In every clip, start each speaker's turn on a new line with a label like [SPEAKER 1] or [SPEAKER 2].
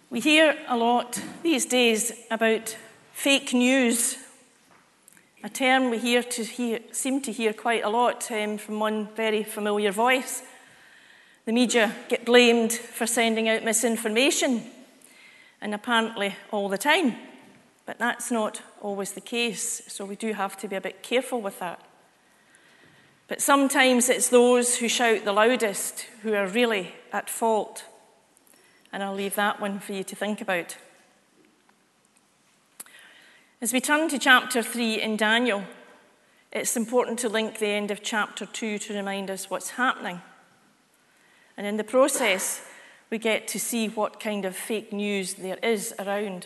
[SPEAKER 1] We hear a lot these days about fake news, a term we seem to hear quite a lot from one very familiar voice. The media get blamed for sending out misinformation, and apparently all the time. But that's not always the case, so we do have to be a bit careful with that. But sometimes it's those who shout the loudest who are really at fault. And I'll leave that one for you to think about. As we turn to chapter 3 in Daniel, it's important to link the end of chapter 2 to remind us what's happening. And in the process, we get to see what kind of fake news there is around.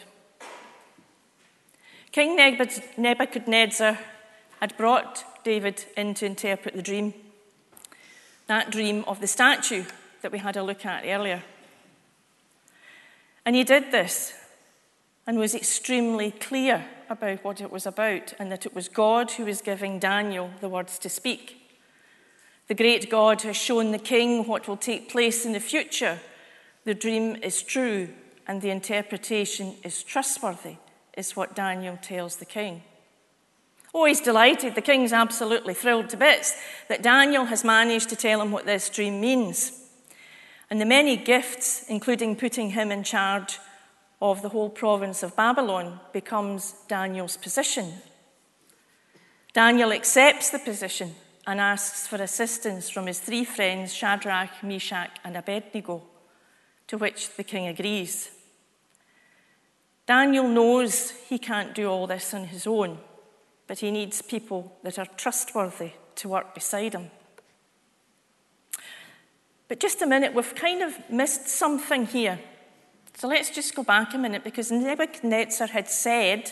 [SPEAKER 1] King Nebuchadnezzar had brought David in to interpret the dream, that dream of the statue that we had a look at earlier. And he did this and was extremely clear about what it was about, and that it was God who was giving Daniel the words to speak. The great God has shown the king what will take place in the future. The dream is true and the interpretation is trustworthy, is what Daniel tells the king. Oh, he's delighted. The king's absolutely thrilled to bits that Daniel has managed to tell him what this dream means. And the many gifts, including putting him in charge of the whole province of Babylon, becomes Daniel's position. Daniel accepts the position and asks for assistance from his three friends, Shadrach, Meshach, and Abednego, to which the king agrees. Daniel knows he can't do all this on his own, but he needs people that are trustworthy to work beside him. But just a minute, we've kind of missed something here. So let's just go back a minute, because Nebuchadnezzar had said,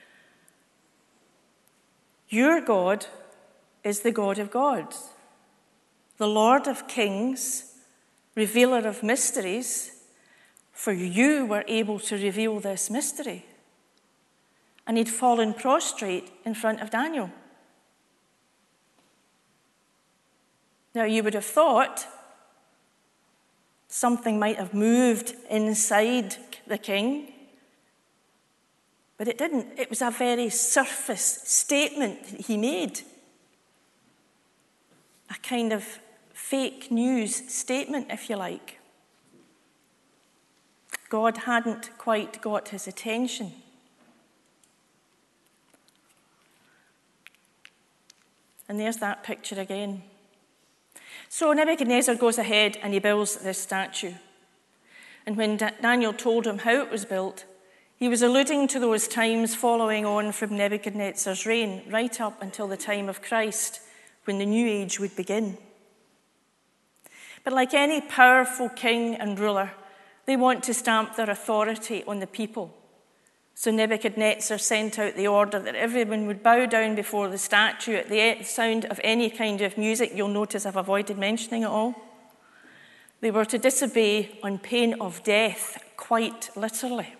[SPEAKER 1] "Your God is the God of gods, the Lord of kings, revealer of mysteries, for you were able to reveal this mystery." And he'd fallen prostrate in front of Daniel. Now, you would have thought something might have moved inside the king, but it didn't. It was a very surface statement that he made. A kind of fake news statement, if you like. God hadn't quite got his attention. And there's that picture again. So Nebuchadnezzar goes ahead and he builds this statue. And when Daniel told him how it was built, he was alluding to those times following on from Nebuchadnezzar's reign, right up until the time of Christ, when the new age would begin. But like any powerful king and ruler, they want to stamp their authority on the people. So Nebuchadnezzar sent out the order that everyone would bow down before the statue at the sound of any kind of music. You'll notice I've avoided mentioning it all. They were to disobey on pain of death, quite literally.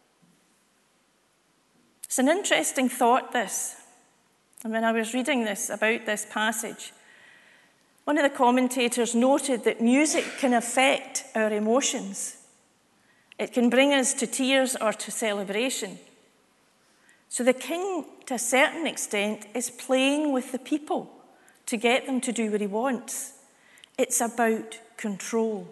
[SPEAKER 1] It's an interesting thought, this. And when I was reading this about this passage, one of the commentators noted that music can affect our emotions. It can bring us to tears or to celebration. So the king, to a certain extent, is playing with the people to get them to do what he wants. It's about control.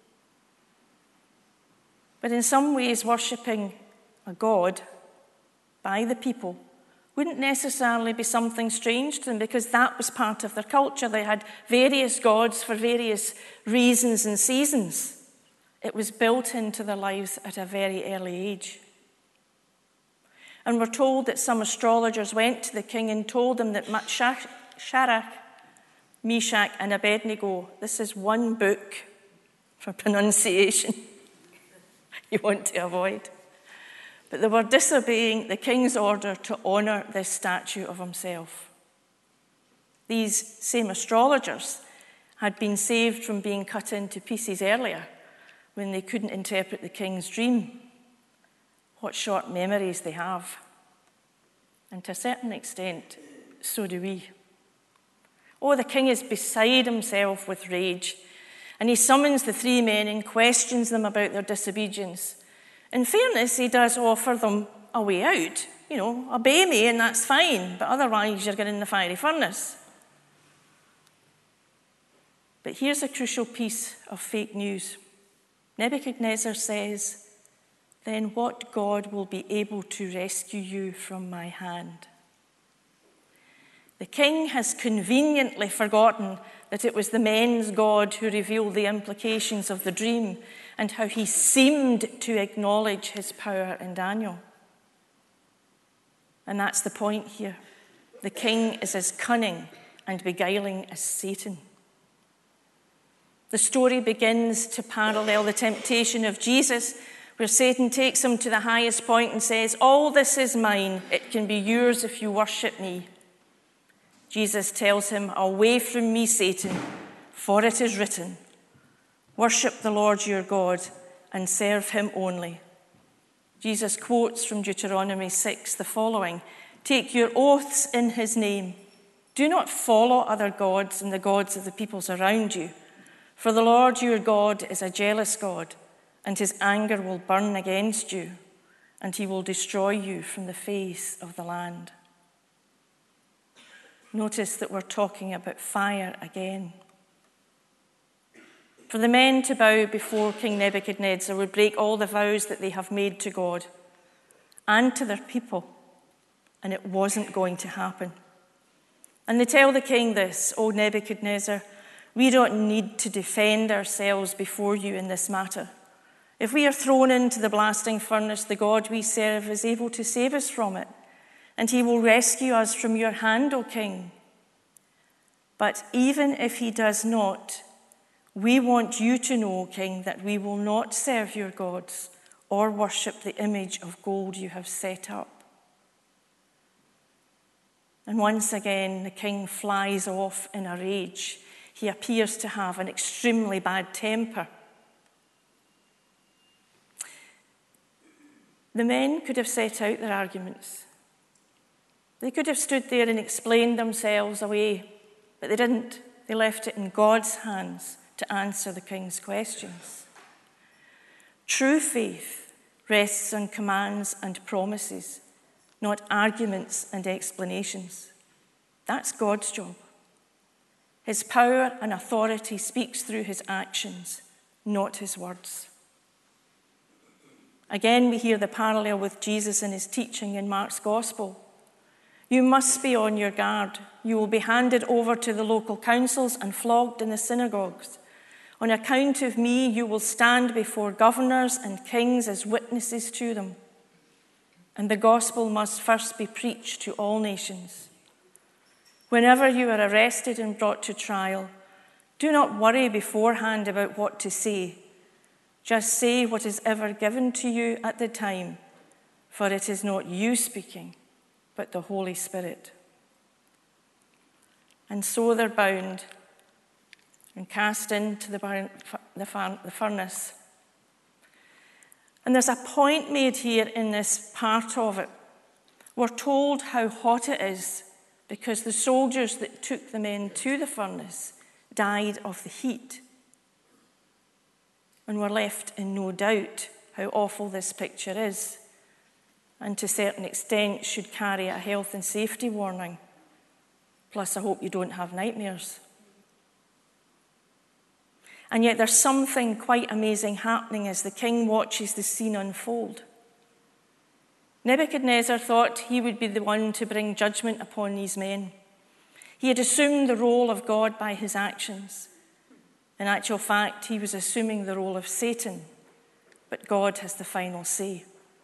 [SPEAKER 1] But in some ways, worshipping a god by the people wouldn't necessarily be something strange to them, because that was part of their culture. They had various gods for various reasons and seasons. It was built into their lives at a very early age. And we're told that some astrologers went to the king and told him that Shadrach, Meshach, and Abednego, this is one book for pronunciation you want to avoid, but they were disobeying the king's order to honour this statue of himself. These same astrologers had been saved from being cut into pieces earlier, when they couldn't interpret the king's dream. What short memories they have. And to a certain extent, so do we. Oh, the king is beside himself with rage, and he summons the three men and questions them about their disobedience. In fairness, he does offer them a way out. Obey me and that's fine, but otherwise you're going in the fiery furnace. But here's a crucial piece of fake news. Nebuchadnezzar says, "Then what God will be able to rescue you from my hand?" The king has conveniently forgotten that it was the men's God who revealed the implications of the dream and how he seemed to acknowledge his power in Daniel. And that's the point here. The king is as cunning and beguiling as Satan. The story begins to parallel the temptation of Jesus, where Satan takes him to the highest point and says, "All this is mine. It can be yours if you worship me." Jesus tells him, "Away from me, Satan, for it is written, worship the Lord your God and serve him only." Jesus quotes from Deuteronomy 6 the following, "Take your oaths in his name. Do not follow other gods and the gods of the peoples around you. For the Lord your God is a jealous God, and his anger will burn against you, and he will destroy you from the face of the land." Notice that we're talking about fire again. For the men to bow before King Nebuchadnezzar would break all the vows that they have made to God and to their people, and it wasn't going to happen. And they tell the king this, "O Nebuchadnezzar, we don't need to defend ourselves before you in this matter. If we are thrown into the blasting furnace, the God we serve is able to save us from it, and he will rescue us from your hand, O king. But even if he does not, we want you to know, O king, that we will not serve your gods or worship the image of gold you have set up." And once again, the king flies off in a rage. He appears to have an extremely bad temper. The men could have set out their arguments. They could have stood there and explained themselves away, but they didn't. They left it in God's hands to answer the king's questions. True faith rests on commands and promises, not arguments and explanations. That's God's job. His power and authority speaks through his actions, not his words. Again, we hear the parallel with Jesus and his teaching in Mark's Gospel. "You must be on your guard. You will be handed over to the local councils and flogged in the synagogues. On account of me, you will stand before governors and kings as witnesses to them. And the gospel must first be preached to all nations. Whenever you are arrested and brought to trial, do not worry beforehand about what to say. Just say what is ever given to you at the time, for it is not you speaking, but the Holy Spirit." And so they're bound and cast into the furnace. And there's a point made here in this part of it. We're told how hot it is because the soldiers that took the men to the furnace died of the heat. And we're left in no doubt how awful this picture is, and to a certain extent should carry a health and safety warning. Plus, I hope you don't have nightmares. And yet there's something quite amazing happening as the king watches the scene unfold. Nebuchadnezzar thought he would be the one to bring judgment upon these men. He had assumed the role of God by his actions. In actual fact, he was assuming the role of Satan, but God has the final say.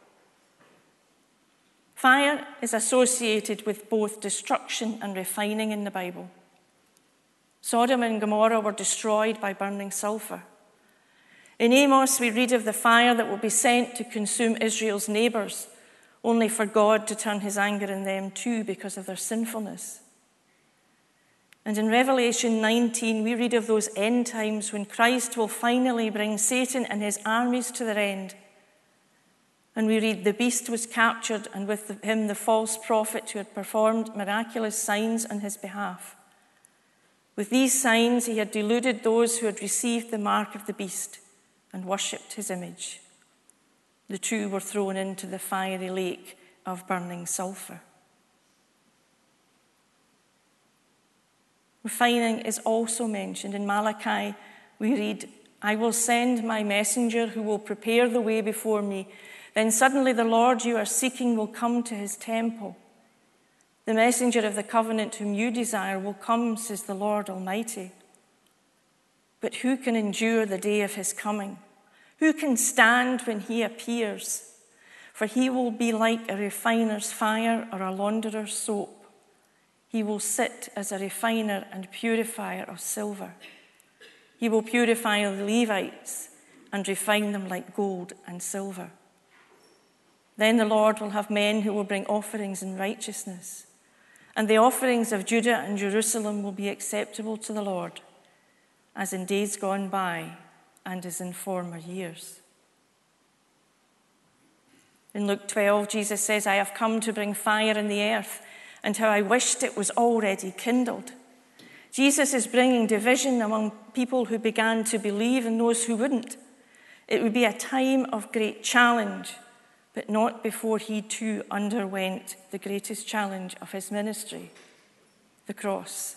[SPEAKER 1] Fire is associated with both destruction and refining in the Bible. Sodom and Gomorrah were destroyed by burning sulfur. In Amos, we read of the fire that will be sent to consume Israel's neighbors, only for God to turn his anger on them too because of their sinfulness. And in Revelation 19, we read of those end times when Christ will finally bring Satan and his armies to their end. And we read, "The beast was captured, and with him the false prophet who had performed miraculous signs on his behalf. With these signs he had deluded those who had received the mark of the beast and worshipped his image. The two were thrown into the fiery lake of burning sulfur. Refining is also mentioned. In Malachi, we read, I will send my messenger who will prepare the way before me. Then suddenly the Lord you are seeking will come to his temple. The messenger of the covenant whom you desire will come, says the Lord Almighty. But who can endure the day of his coming? Who can stand when he appears? For he will be like a refiner's fire or a launderer's soap. He will sit as a refiner and purifier of silver. He will purify the Levites and refine them like gold and silver. Then the Lord will have men who will bring offerings in righteousness, and the offerings of Judah and Jerusalem will be acceptable to the Lord, as in days gone by and as in former years. In Luke 12, Jesus says, I have come to bring fire in the earth, and how I wished it was already kindled. Jesus is bringing division among people who began to believe and those who wouldn't. It would be a time of great challenge, but not before he too underwent the greatest challenge of his ministry, the cross.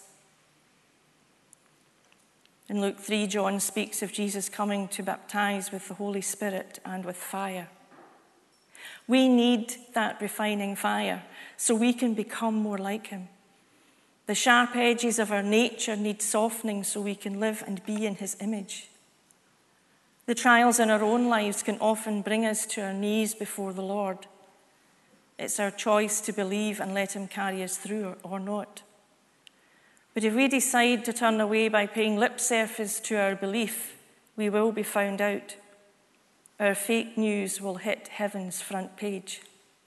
[SPEAKER 1] In Luke 3, John speaks of Jesus coming to baptize with the Holy Spirit and with fire. We need that refining fire so we can become more like him. The sharp edges of our nature need softening so we can live and be in his image. The trials in our own lives can often bring us to our knees before the Lord. It's our choice to believe and let him carry us through or not. But if we decide to turn away by paying lip service to our belief, we will be found out. Our fake news will hit heaven's front page.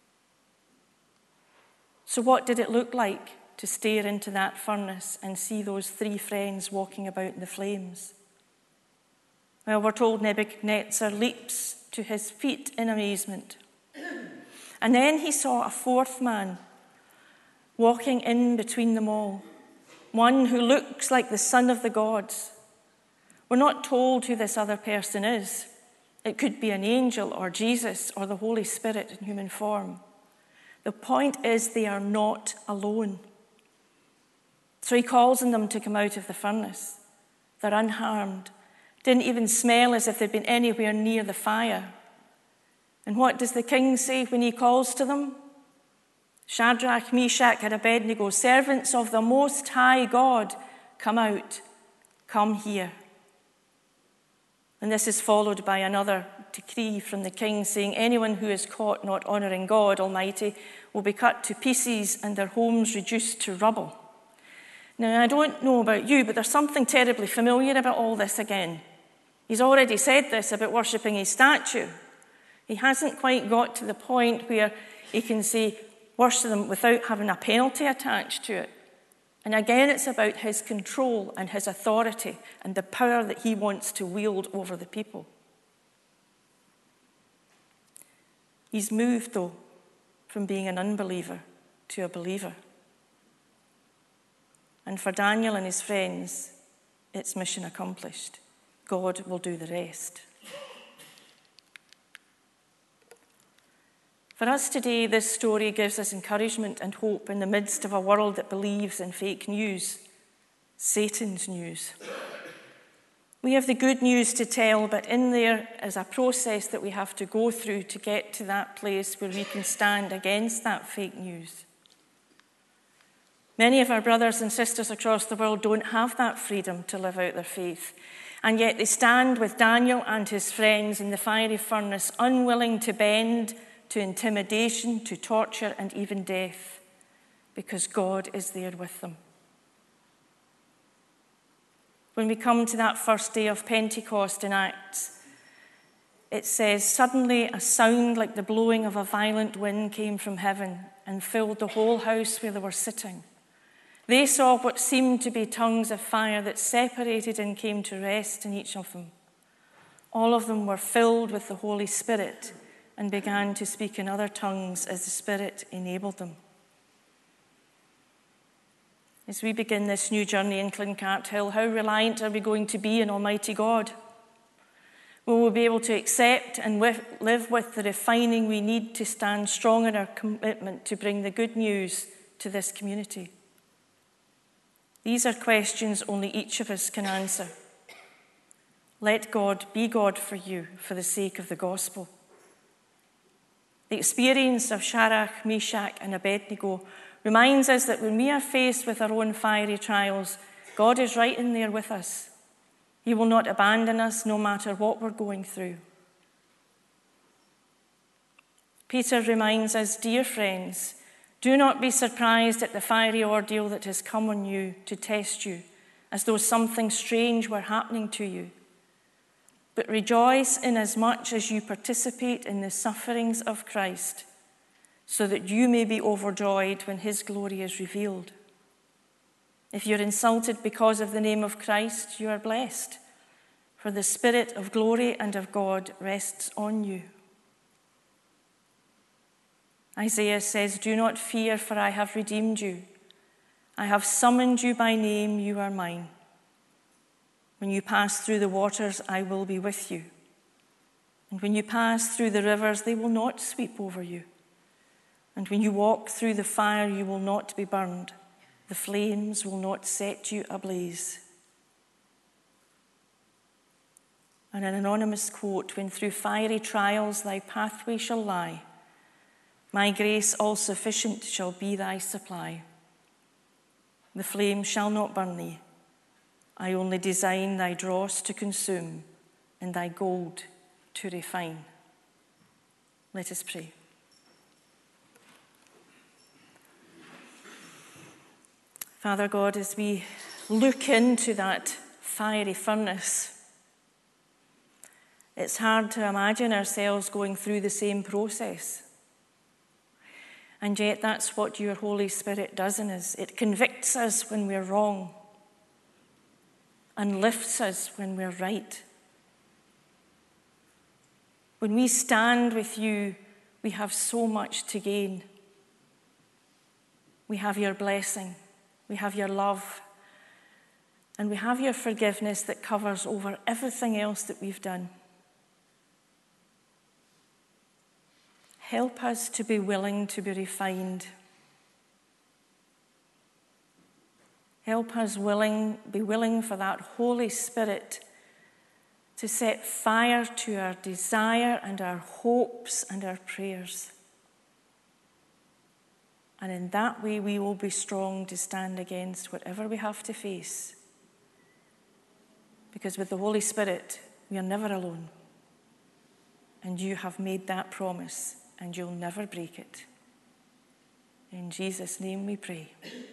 [SPEAKER 1] So what did it look like to stare into that furnace and see those three friends walking about in the flames? Well, we're told Nebuchadnezzar leaps to his feet in amazement. And then he saw a fourth man walking in between them all, one who looks like the son of the gods. We're not told who this other person is. It could be an angel or Jesus or the Holy Spirit in human form. The point is they are not alone. So he calls on them to come out of the furnace. They're unharmed. Didn't even smell as if they'd been anywhere near the fire. And what does the king say when he calls to them? Shadrach, Meshach, and Abednego, servants of the Most High God, come out, come here. And this is followed by another decree from the king saying, anyone who is caught not honouring God Almighty will be cut to pieces and their homes reduced to rubble. Now, I don't know about you, but there's something terribly familiar about all this again. He's already said this about worshipping his statue. He hasn't quite got to the point where he can say, worship them without having a penalty attached to it. And again, it's about his control and his authority and the power that he wants to wield over the people. He's moved, though, from being an unbeliever to a believer. And for Daniel and his friends, it's mission accomplished. God will do the rest. For us today, this story gives us encouragement and hope in the midst of a world that believes in fake news, Satan's news. We have the good news to tell, but in there is a process that we have to go through to get to that place where we can stand against that fake news. Many of our brothers and sisters across the world don't have that freedom to live out their faith, and yet they stand with Daniel and his friends in the fiery furnace, unwilling to bend to intimidation, to torture, and even death, because God is there with them. When we come to that first day of Pentecost in Acts, it says, suddenly a sound like the blowing of a violent wind came from heaven and filled the whole house where they were sitting. They saw what seemed to be tongues of fire that separated and came to rest in each of them. All of them were filled with the Holy Spirit and began to speak in other tongues as the Spirit enabled them. As we begin this new journey in Clincarthill, how reliant are we going to be on Almighty God? We will be able to accept and live with the refining we need to stand strong in our commitment to bring the good news to this community. These are questions only each of us can answer. Let God be God for you for the sake of the gospel. The experience of Shadrach, Meshach, and Abednego reminds us that when we are faced with our own fiery trials, God is right in there with us. He will not abandon us no matter what we're going through. Peter reminds us, dear friends, do not be surprised at the fiery ordeal that has come on you to test you, as though something strange were happening to you. But rejoice inasmuch as you participate in the sufferings of Christ, so that you may be overjoyed when his glory is revealed. If you're insulted because of the name of Christ, you are blessed, for the Spirit of glory and of God rests on you. Isaiah says, do not fear, for I have redeemed you. I have summoned you by name, you are mine. When you pass through the waters, I will be with you. And when you pass through the rivers, they will not sweep over you. And when you walk through the fire, you will not be burned. The flames will not set you ablaze. And an anonymous quote, when through fiery trials thy pathway shall lie, my grace all sufficient shall be thy supply. The flame shall not burn thee. I only design thy dross to consume and thy gold to refine. Let us pray. Father God, as we look into that fiery furnace, it's hard to imagine ourselves going through the same process. And yet that's what your Holy Spirit does in us. It convicts us when we're wrong and lifts us when we're right. When we stand with you, we have so much to gain. We have your blessing. We have your love, and we have your forgiveness that covers over everything else that we've done. Help us to be willing to be refined. Help us be willing for that Holy Spirit to set fire to our desire and our hopes and our prayers. And in that way, we will be strong to stand against whatever we have to face. Because with the Holy Spirit, we are never alone. And you have made that promise, and you'll never break it. In Jesus' name we pray.